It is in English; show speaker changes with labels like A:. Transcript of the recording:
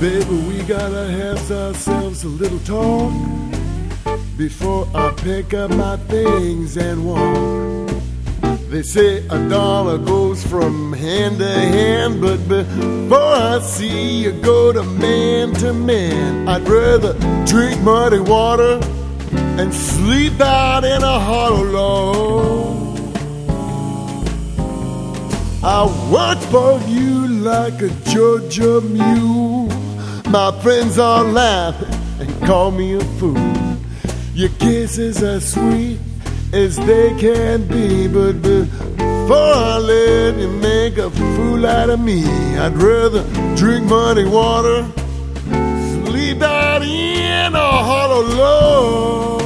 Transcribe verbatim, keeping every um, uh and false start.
A: Baby, we gotta have ourselves a little talk before I pick up my things and walk. They say a dollar goes from hand to hand, but before I see you go to man to man, I'd rather drink muddy water and sleep out in a hollow log. I work for you like a Georgia mule. My friends all laugh and call me a fool. Your kisses are sweet as they can be, but before I let you make a fool out of me, I'd rather drink muddy water, sleep out in a hollow log.